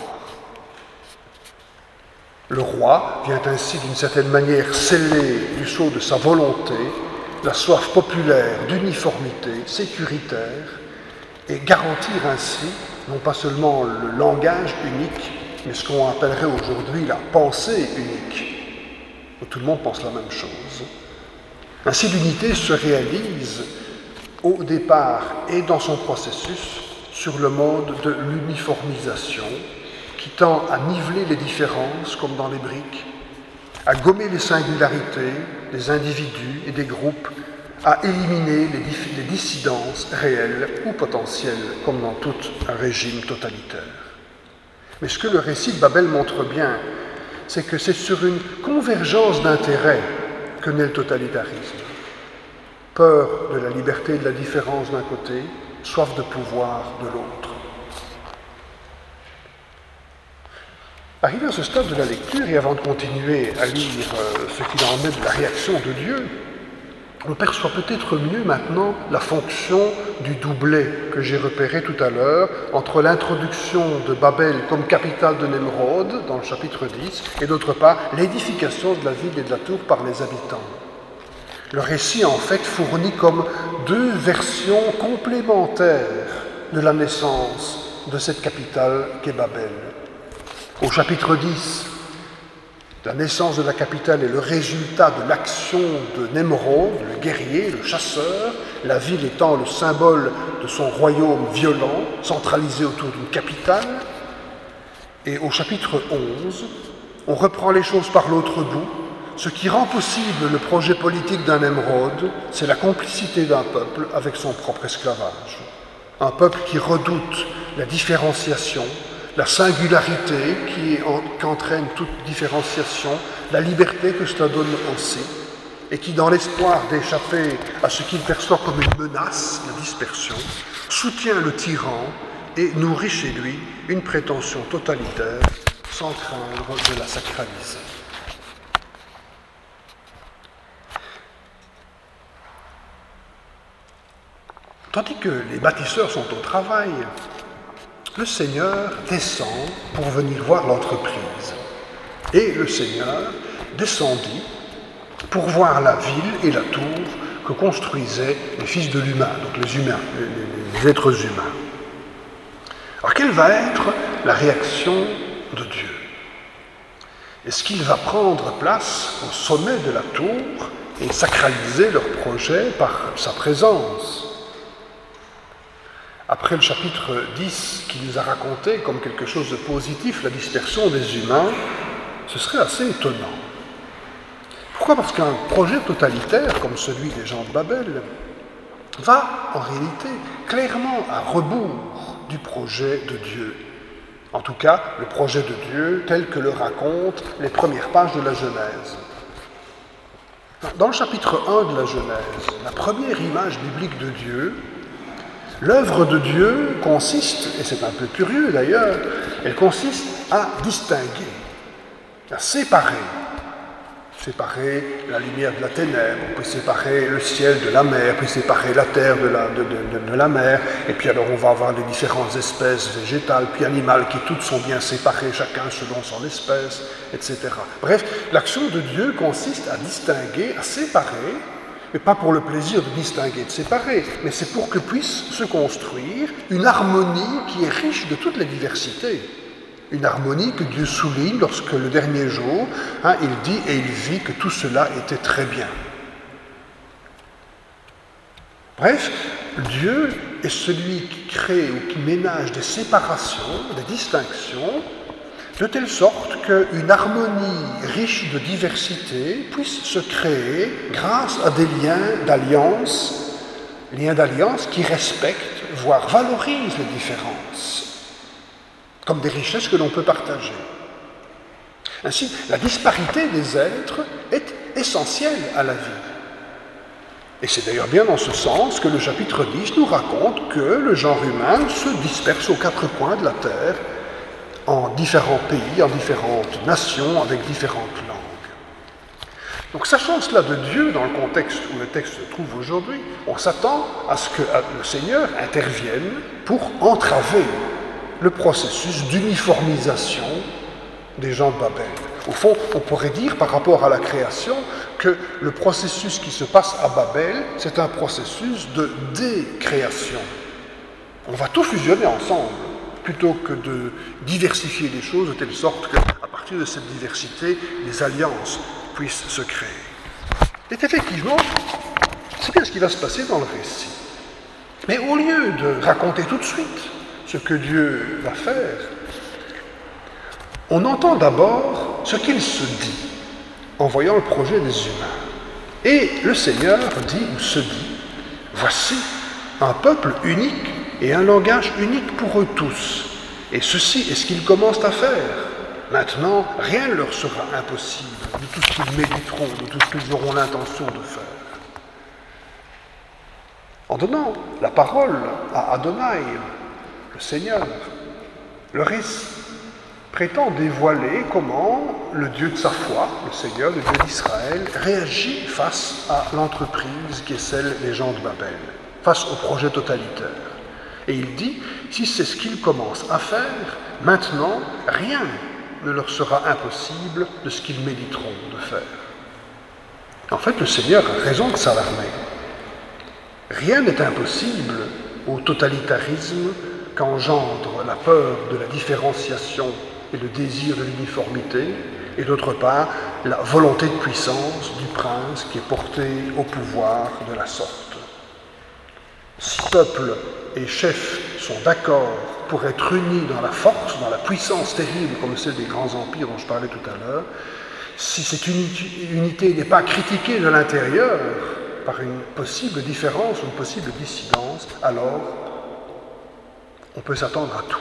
Speaker 2: Le roi vient ainsi d'une certaine manière sceller du sceau de sa volonté la soif populaire d'uniformité sécuritaire et garantir ainsi non pas seulement le langage unique, mais ce qu'on appellerait aujourd'hui la pensée unique, où tout le monde pense la même chose. Ainsi, l'unité se réalise au départ et dans son processus sur le mode de l'uniformisation qui tend à niveler les différences comme dans les briques, à gommer les singularités des individus et des groupes, à éliminer les dissidences réelles ou potentielles comme dans tout un régime totalitaire. Mais ce que le récit de Babel montre bien, c'est que c'est sur une convergence d'intérêts que naît le totalitarisme. Peur de la liberté et de la différence d'un côté, soif de pouvoir de l'autre. Arrivé à ce stade de la lecture, et avant de continuer à lire ce qu'il en est de la réaction de Dieu, on perçoit peut-être mieux maintenant la fonction du doublet que j'ai repéré tout à l'heure entre l'introduction de Babel comme capitale de Nemrod dans le chapitre 10 et d'autre part l'édification de la ville et de la tour par les habitants. Le récit en fait fournit comme deux versions complémentaires de la naissance de cette capitale qu'est Babel. Au chapitre 10, la naissance de la capitale est le résultat de l'action de Nemrod, le guerrier, le chasseur, la ville étant le symbole de son royaume violent, centralisé autour d'une capitale. Et au chapitre 11, on reprend les choses par l'autre bout. Ce qui rend possible le projet politique d'un Nemrod, c'est la complicité d'un peuple avec son propre esclavage. Un peuple qui redoute la différenciation, la singularité qui entraîne toute différenciation, la liberté que cela donne aussi, et qui, dans l'espoir d'échapper à ce qu'il perçoit comme une menace, la dispersion, soutient le tyran et nourrit chez lui une prétention totalitaire sans craindre de la sacraliser. Tandis que les bâtisseurs sont au travail, le Seigneur descend pour venir voir l'entreprise. Et le Seigneur descendit pour voir la ville et la tour que construisaient les fils de l'humain, donc les humains, les êtres humains. Alors quelle va être la réaction de Dieu? Est-ce qu'il va prendre place au sommet de la tour et sacraliser leur projet par sa présence? Après le chapitre 10 qui nous a raconté comme quelque chose de positif la dispersion des humains, ce serait assez étonnant. Pourquoi? Parce qu'un projet totalitaire comme celui des gens de Babel va en réalité clairement à rebours du projet de Dieu. En tout cas, le projet de Dieu tel que le racontent les premières pages de la Genèse. Dans le chapitre 1 de la Genèse, la première image biblique de Dieu, l'œuvre de Dieu consiste, et c'est un peu curieux d'ailleurs, elle consiste à distinguer, à séparer la lumière de la ténèbre, puis séparer le ciel de la mer, puis séparer la terre de la mer, et puis alors on va avoir les différentes espèces végétales, puis animales qui toutes sont bien séparées, chacun selon son espèce, etc. Bref, l'action de Dieu consiste à distinguer, à séparer, mais pas pour le plaisir de distinguer, de séparer, mais c'est pour que puisse se construire une harmonie qui est riche de toutes les diversités. Une harmonie que Dieu souligne lorsque le dernier jour, il dit et il vit que tout cela était très bien. Bref, Dieu est celui qui crée ou qui ménage des séparations, des distinctions, de telle sorte qu'une harmonie riche de diversité puisse se créer grâce à des liens d'alliance qui respectent, voire valorisent les différences, comme des richesses que l'on peut partager. Ainsi, la disparité des êtres est essentielle à la vie. Et c'est d'ailleurs bien dans ce sens que le chapitre 10 nous raconte que le genre humain se disperse aux quatre coins de la terre, en différents pays, en différentes nations, avec différentes langues. Donc, sachant cela de Dieu dans le contexte où le texte se trouve aujourd'hui, on s'attend à ce que le Seigneur intervienne pour entraver le processus d'uniformisation des gens de Babel. Au fond, on pourrait dire, par rapport à la création, que le processus qui se passe à Babel, c'est un processus de décréation. On va tout fusionner ensemble, plutôt que de diversifier les choses de telle sorte qu'à partir de cette diversité, des alliances puissent se créer. Et effectivement, c'est bien ce qui va se passer dans le récit. Mais au lieu de raconter tout de suite ce que Dieu va faire, on entend d'abord ce qu'il se dit en voyant le projet des humains. Et le Seigneur dit ou se dit, voici un peuple unique et un langage unique pour eux tous. Et ceci est ce qu'ils commencent à faire. Maintenant, rien ne leur sera impossible de tout ce qu'ils méditeront, de tout ce qu'ils auront l'intention de faire. En donnant la parole à Adonai, le Seigneur, le récit prétend dévoiler comment le Dieu de sa foi, le Seigneur, le Dieu d'Israël, réagit face à l'entreprise qui est celle des gens de Babel, face au projet totalitaire. Et il dit, si c'est ce qu'ils commencent à faire, maintenant, rien ne leur sera impossible de ce qu'ils méditeront de faire. En fait, le Seigneur a raison de s'alarmer. Rien n'est impossible au totalitarisme qu'engendre la peur de la différenciation et le désir de l'uniformité, et d'autre part, la volonté de puissance du prince qui est porté au pouvoir de la sorte. Si peuple et chefs sont d'accord pour être unis dans la force, dans la puissance terrible comme celle des grands empires dont je parlais tout à l'heure, si cette unité n'est pas critiquée de l'intérieur par une possible différence ou une possible dissidence, alors on peut s'attendre à tout.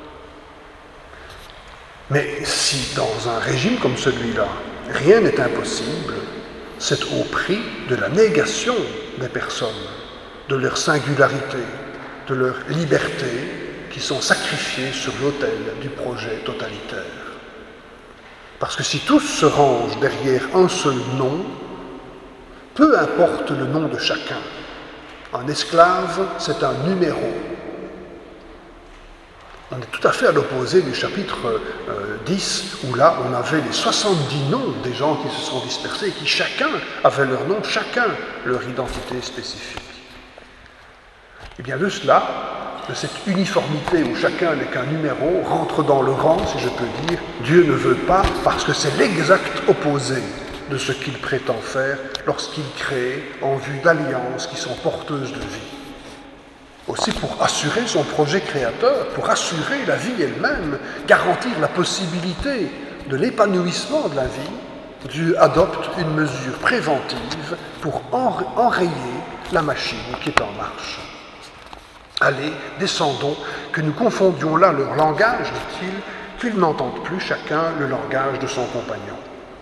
Speaker 2: Mais si dans un régime comme celui-là, rien n'est impossible, c'est au prix de la négation des personnes, de leur singularité, de leur liberté, qui sont sacrifiées sur l'autel du projet totalitaire. Parce que si tous se rangent derrière un seul nom, peu importe le nom de chacun, un esclave, c'est un numéro. On est tout à fait à l'opposé du chapitre 10, où là, on avait les 70 noms des gens qui se sont dispersés, et qui chacun avait leur nom, chacun leur identité spécifique. Et bien de cela, de cette uniformité où chacun n'est qu'un numéro, rentre dans le rang, si je peux dire, Dieu ne veut pas, parce que c'est l'exact opposé de ce qu'il prétend faire lorsqu'il crée en vue d'alliances qui sont porteuses de vie. Aussi pour assurer son projet créateur, pour assurer la vie elle-même, garantir la possibilité de l'épanouissement de la vie, Dieu adopte une mesure préventive pour enrayer la machine qui est en marche. Allez, descendons, que nous confondions là leur langage, dit-il, qu'ils n'entendent plus chacun le langage de son compagnon.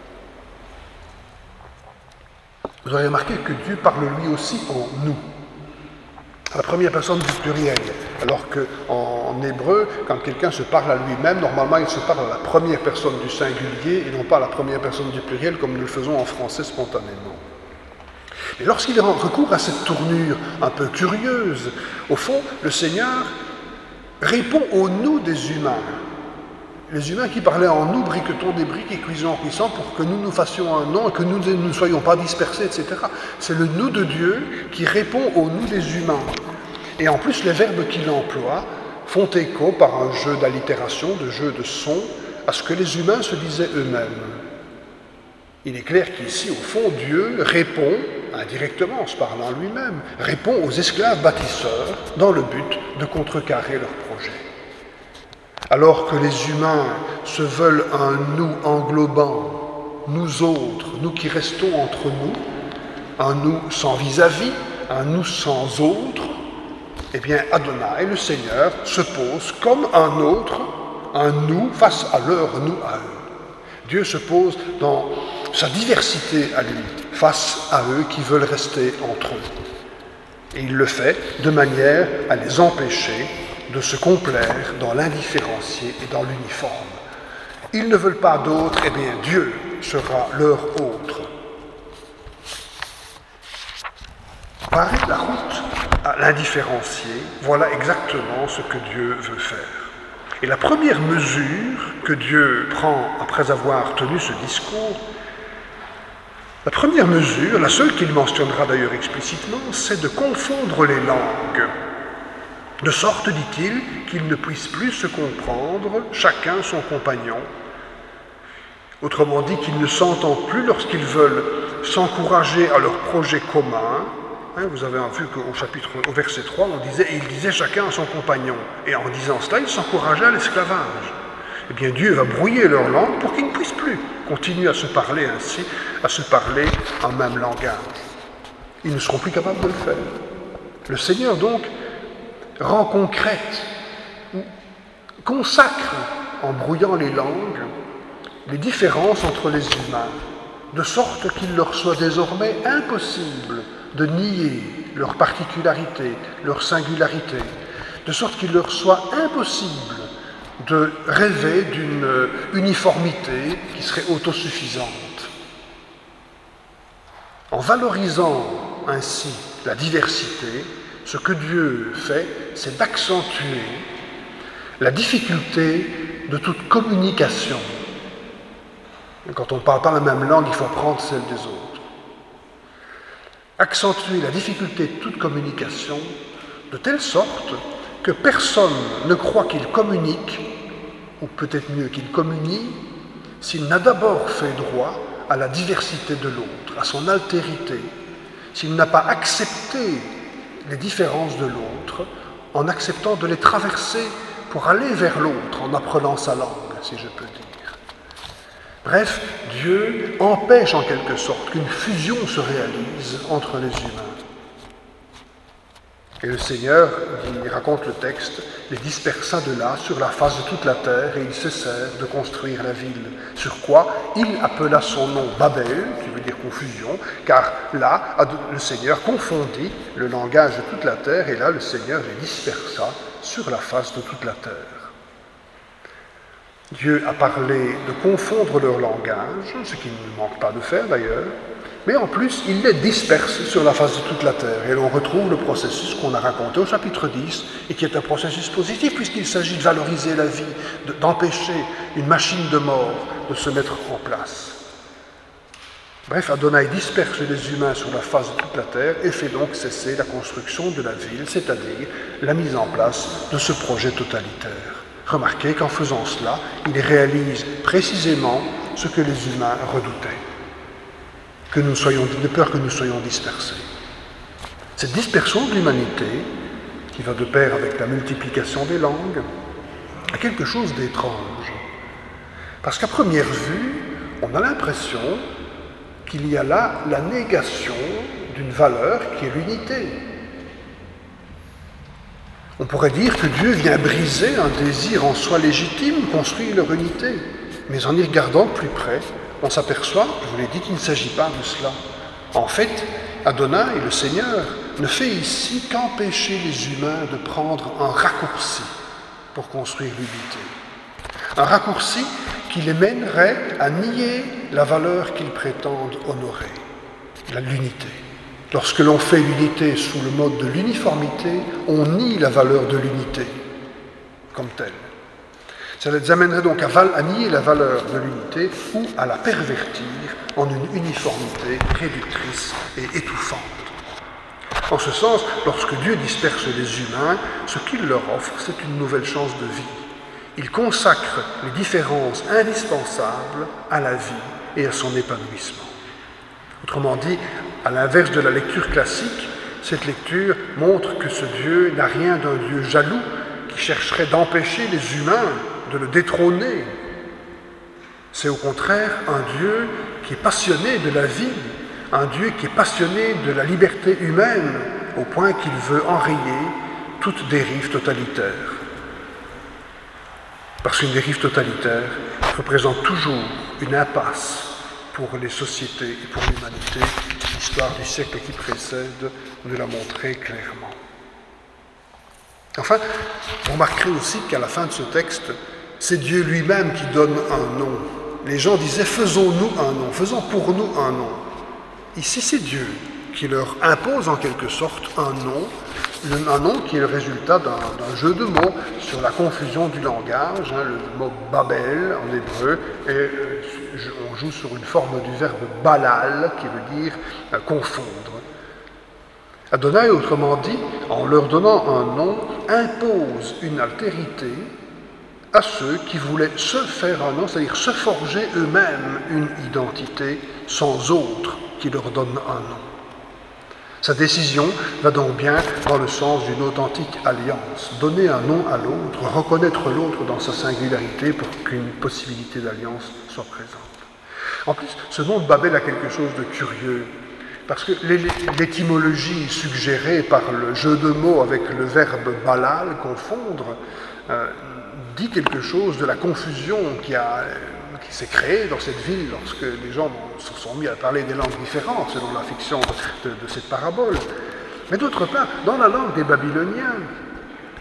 Speaker 2: Vous aurez remarqué que Dieu parle lui aussi en nous, à la première personne du pluriel, alors qu'en hébreu, quand quelqu'un se parle à lui-même, normalement il se parle à la première personne du singulier et non pas à la première personne du pluriel comme nous le faisons en français spontanément. Mais lorsqu'il recourt à cette tournure un peu curieuse, au fond, le Seigneur répond au nous des humains. Les humains qui parlaient en nous, briquetons des briques et cuisons en cuisant pour que nous nous fassions un nom et que nous ne soyons pas dispersés, etc. C'est le nous de Dieu qui répond au nous des humains. Et en plus, les verbes qu'il emploie font écho par un jeu d'allitération, de jeu de sons, à ce que les humains se disaient eux-mêmes. Il est clair qu'ici, au fond, Dieu répond, indirectement en se parlant lui-même, répond aux esclaves bâtisseurs dans le but de contrecarrer leur projet. Alors que les humains se veulent un nous englobant, nous autres, nous qui restons entre nous, un nous sans vis-à-vis, un nous sans autre, eh bien Adonai, le Seigneur, se pose comme un autre, un nous face à leur nous à eux. Dieu se pose dans sa diversité à lui, face à eux qui veulent rester entre eux. Et il le fait de manière à les empêcher de se complaire dans l'indifférencié et dans l'uniforme. Ils ne veulent pas d'autre, eh bien Dieu sera leur autre. Barrer la route à l'indifférencié, voilà exactement ce que Dieu veut faire. Et la première mesure que Dieu prend après avoir tenu ce discours, la première mesure, la seule qu'il mentionnera d'ailleurs explicitement, c'est de confondre les langues. De sorte, dit-il, qu'ils ne puissent plus se comprendre, chacun son compagnon. Autrement dit, qu'ils ne s'entendent plus lorsqu'ils veulent s'encourager à leur projet commun. Vous avez vu qu'au verset 3, on disait « Et ils disaient chacun à son compagnon ». Et en disant cela, ils s'encourageaient à l'esclavage. Eh bien, Dieu va brouiller leur langue pour qu'ils ne puissent plus continuer à se parler ainsi, à se parler en même langage. Ils ne seront plus capables de le faire. Le Seigneur, donc, rend concrète, consacre, en brouillant les langues, les différences entre les humains, de sorte qu'il leur soit désormais impossible de nier leur particularité, leur singularité, de sorte qu'il leur soit impossible de rêver d'une uniformité qui serait autosuffisante. En valorisant ainsi la diversité, ce que Dieu fait, c'est d'accentuer la difficulté de toute communication. Et quand on ne parle pas la même langue, il faut apprendre celle des autres. Accentuer la difficulté de toute communication de telle sorte que personne ne croit qu'il communique, ou peut-être mieux qu'il communie, s'il n'a d'abord fait droit à la diversité de l'autre, à son altérité, s'il n'a pas accepté les différences de l'autre, en acceptant de les traverser pour aller vers l'autre, en apprenant sa langue, si je peux dire. Bref, Dieu empêche en quelque sorte qu'une fusion se réalise entre les humains. Et le Seigneur, il raconte le texte, les dispersa de là sur la face de toute la terre et ils cessèrent de construire la ville. Sur quoi il appela son nom Babel, qui veut dire confusion, car là, le Seigneur confondit le langage de toute la terre et là, le Seigneur les dispersa sur la face de toute la terre. Dieu a parlé de confondre leur langage, ce qu'il ne manque pas de faire d'ailleurs, mais en plus, il les disperse sur la face de toute la terre. Et l'on retrouve le processus qu'on a raconté au chapitre 10, et qui est un processus positif, puisqu'il s'agit de valoriser la vie, d'empêcher une machine de mort de se mettre en place. Bref, Adonai disperse les humains sur la face de toute la terre et fait donc cesser la construction de la ville, c'est-à-dire la mise en place de ce projet totalitaire. Remarquez qu'en faisant cela, il réalise précisément ce que les humains redoutaient. De peur que nous soyons dispersés. Cette dispersion de l'humanité, qui va de pair avec la multiplication des langues, a quelque chose d'étrange. Parce qu'à première vue, on a l'impression qu'il y a là la négation d'une valeur qui est l'unité. On pourrait dire que Dieu vient briser un désir en soi légitime, construire leur unité. Mais en y regardant de plus près, on s'aperçoit, je vous l'ai dit, qu'il ne s'agit pas de cela. En fait, Adonai, le Seigneur, ne fait ici qu'empêcher les humains de prendre un raccourci pour construire l'unité. Un raccourci qui les mènerait à nier la valeur qu'ils prétendent honorer, l'unité. Lorsque l'on fait l'unité sous le mode de l'uniformité, on nie la valeur de l'unité comme telle. Ça les amènerait donc à nier la valeur de l'unité ou à la pervertir en une uniformité réductrice et étouffante. En ce sens, lorsque Dieu disperse les humains, ce qu'il leur offre, c'est une nouvelle chance de vie. Il consacre les différences indispensables à la vie et à son épanouissement. Autrement dit, à l'inverse de la lecture classique, cette lecture montre que ce Dieu n'a rien d'un Dieu jaloux qui chercherait d'empêcher les humains de le détrôner. C'est au contraire un Dieu qui est passionné de la vie, un Dieu qui est passionné de la liberté humaine, au point qu'il veut enrayer toute dérive totalitaire. Parce qu'une dérive totalitaire représente toujours une impasse pour les sociétés et pour l'humanité. L'histoire du siècle qui précède nous l'a montré clairement. Enfin, vous remarquerez aussi qu'à la fin de ce texte, c'est Dieu lui-même qui donne un nom. Les gens disaient « faisons-nous un nom, faisons pour nous un nom ». Ici, c'est Dieu qui leur impose en quelque sorte un nom qui est le résultat d'un jeu de mots sur la confusion du langage, le mot Babel en hébreu, et on joue sur une forme du verbe balal qui veut dire confondre. Adonai, autrement dit, en leur donnant un nom, impose une altérité à ceux qui voulaient se faire un nom, c'est-à-dire se forger eux-mêmes une identité sans autre qui leur donne un nom. Sa décision va donc bien dans le sens d'une authentique alliance, donner un nom à l'autre, reconnaître l'autre dans sa singularité pour qu'une possibilité d'alliance soit présente. En plus, ce nom de Babel a quelque chose de curieux, parce que l'étymologie suggérée par le jeu de mots avec le verbe balal, confondre, dit quelque chose de la confusion qui s'est créée dans cette ville lorsque les gens se sont mis à parler des langues différentes selon la fiction de cette parabole. Mais d'autre part, dans la langue des Babyloniens,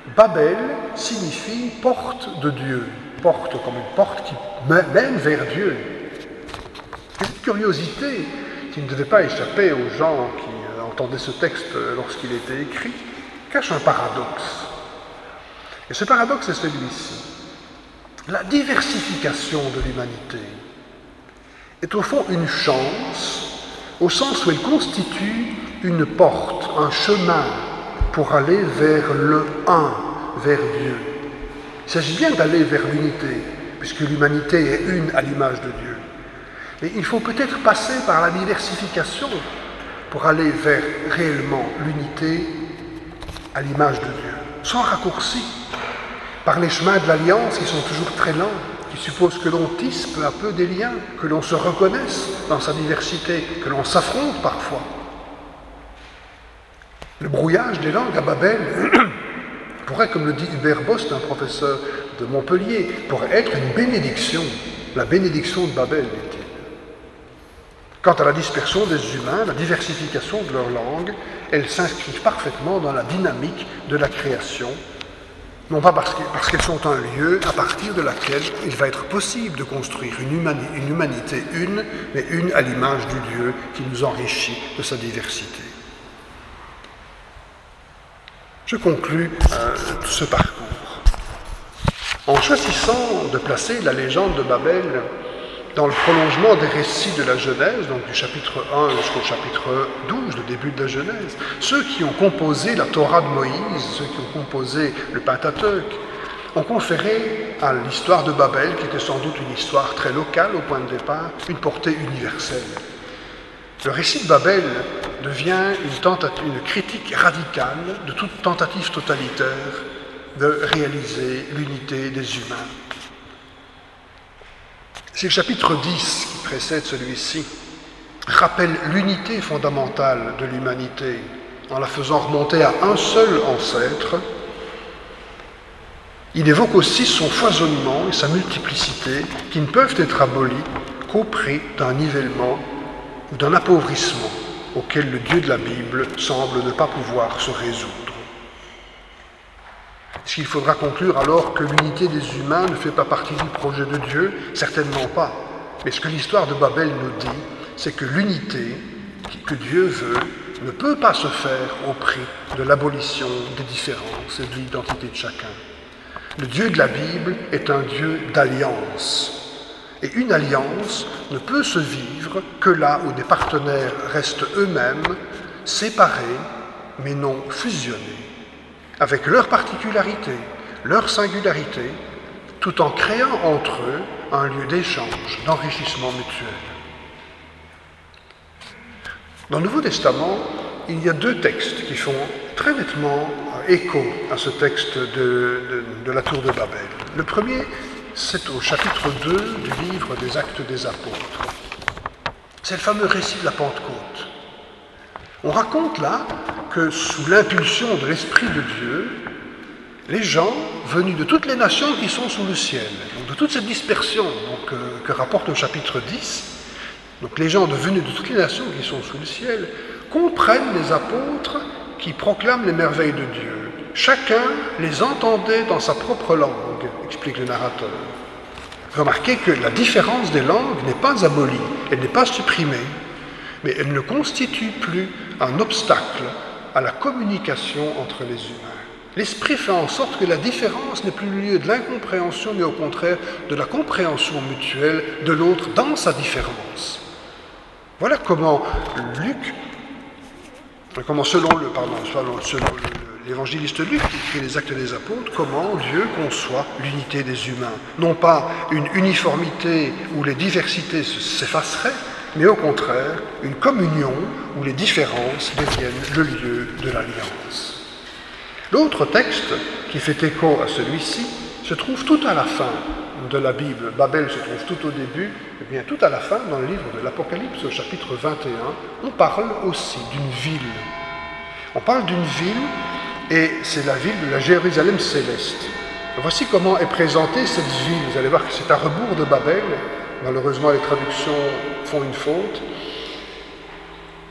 Speaker 2: Babel signifie porte de Dieu, porte comme une porte qui mène vers Dieu. Cette curiosité qui ne devait pas échapper aux gens qui entendaient ce texte lorsqu'il était écrit, cache un paradoxe. Et ce paradoxe est celui-ci. La diversification de l'humanité est au fond une chance, au sens où elle constitue une porte, un chemin pour aller vers le un, vers Dieu. Il s'agit bien d'aller vers l'unité, puisque l'humanité est une à l'image de Dieu. Mais il faut peut-être passer par la diversification pour aller vers réellement l'unité à l'image de Dieu, sans raccourci, par les chemins de l'alliance qui sont toujours très lents, qui supposent que l'on tisse peu à peu des liens, que l'on se reconnaisse dans sa diversité, que l'on s'affronte parfois. Le brouillage des langues à Babel pourrait, comme le dit Hubert Bost, un professeur de Montpellier, pourrait être une bénédiction, la bénédiction de Babel, dit-il. Quant à la dispersion des humains, la diversification de leurs langues, elles s'inscrivent parfaitement dans la dynamique de la création, non pas parce qu'elles sont un lieu à partir de laquelle il va être possible de construire une humanité une, mais une à l'image du Dieu qui nous enrichit de sa diversité. Je conclus ce parcours en choisissant de placer la légende de Babel dans le prolongement des récits de la Genèse, donc du chapitre 1 jusqu'au chapitre 12, le début de la Genèse. Ceux qui ont composé la Torah de Moïse, ceux qui ont composé le Pentateuque, ont conféré à l'histoire de Babel, qui était sans doute une histoire très locale au point de départ, une portée universelle. Le récit de Babel devient une critique radicale de toute tentative totalitaire de réaliser l'unité des humains. Si le chapitre 10, qui précède celui-ci, rappelle l'unité fondamentale de l'humanité en la faisant remonter à un seul ancêtre, il évoque aussi son foisonnement et sa multiplicité qui ne peuvent être abolis qu'au prix d'un nivellement ou d'un appauvrissement auquel le Dieu de la Bible semble ne pas pouvoir se résoudre. Est-ce qu'il faudra conclure alors que l'unité des humains ne fait pas partie du projet de Dieu? Certainement pas. Mais ce que l'histoire de Babel nous dit, c'est que l'unité que Dieu veut ne peut pas se faire au prix de l'abolition des différences et de l'identité de chacun. Le Dieu de la Bible est un Dieu d'alliance. Et une alliance ne peut se vivre que là où des partenaires restent eux-mêmes séparés, mais non fusionnés, avec leurs particularités, leur singularité, tout en créant entre eux un lieu d'échange, d'enrichissement mutuel. Dans le Nouveau Testament, il y a deux textes qui font très nettement écho à ce texte de la tour de Babel. Le premier, c'est au chapitre 2 du livre des Actes des Apôtres. C'est le fameux récit de la Pentecôte. On raconte là que sous l'impulsion de l'Esprit de Dieu, les gens venus de toutes les nations qui sont sous le ciel, donc de toute cette dispersion que rapporte le chapitre 10, donc les gens venus de toutes les nations qui sont sous le ciel, comprennent les apôtres qui proclament les merveilles de Dieu. Chacun les entendait dans sa propre langue, explique le narrateur. Remarquez que la différence des langues n'est pas abolie, elle n'est pas supprimée, mais elle ne constitue plus un obstacle à la communication entre les humains. L'Esprit fait en sorte que la différence n'est plus le lieu de l'incompréhension, mais au contraire de la compréhension mutuelle de l'autre dans sa différence. Voilà comment selon l'évangéliste Luc, qui écrit les Actes des Apôtres, comment Dieu conçoit l'unité des humains. Non pas une uniformité où les diversités s'effaceraient, mais au contraire, une communion où les différences deviennent le lieu de l'alliance. L'autre texte, qui fait écho à celui-ci, se trouve tout à la fin de la Bible. Babel se trouve tout au début, et bien tout à la fin, dans le livre de l'Apocalypse, au chapitre 21, on parle aussi d'une ville. On parle d'une ville, et c'est la ville de la Jérusalem céleste. Voici comment est présentée cette ville. Vous allez voir que c'est à rebours de Babel. Malheureusement, les traductions font une faute.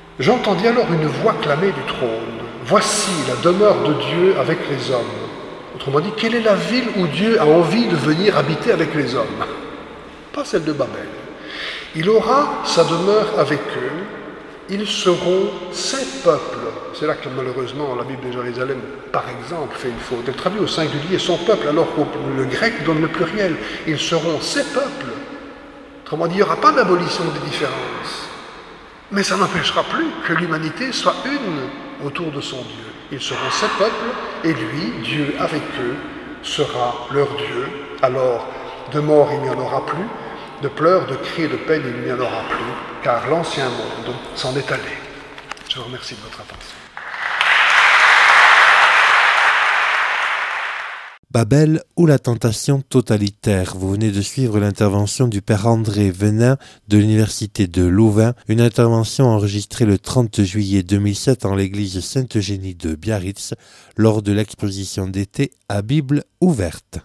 Speaker 2: J'entendis alors une voix clamer du trône. « Voici la demeure de Dieu avec les hommes. Autrement dit, quelle est la ville où Dieu a envie de venir habiter avec les hommes? Pas celle de Babel. Il aura sa demeure avec eux, ils seront ses peuples. C'est là que malheureusement la Bible de Jérusalem, par exemple, fait une faute. Elle traduit au singulier son peuple, alors que le grec donne le pluriel. Ils seront ses peuples. Autrement dit, il n'y aura pas d'abolition des différences. Mais ça n'empêchera plus que l'humanité soit une autour de son Dieu. Ils seront ses peuples, et lui, Dieu avec eux, sera leur Dieu. Alors, de mort il n'y en aura plus, de pleurs, de cris et de peine il n'y en aura plus, car l'ancien monde s'en est allé. Je vous remercie de votre attention.
Speaker 1: Babel ou la tentation totalitaire. Vous venez de suivre l'intervention du père André Venin de l'université de Louvain, une intervention enregistrée le 30 juillet 2007 en l'église Sainte-Eugénie de Biarritz lors de l'exposition d'été à Bible ouverte.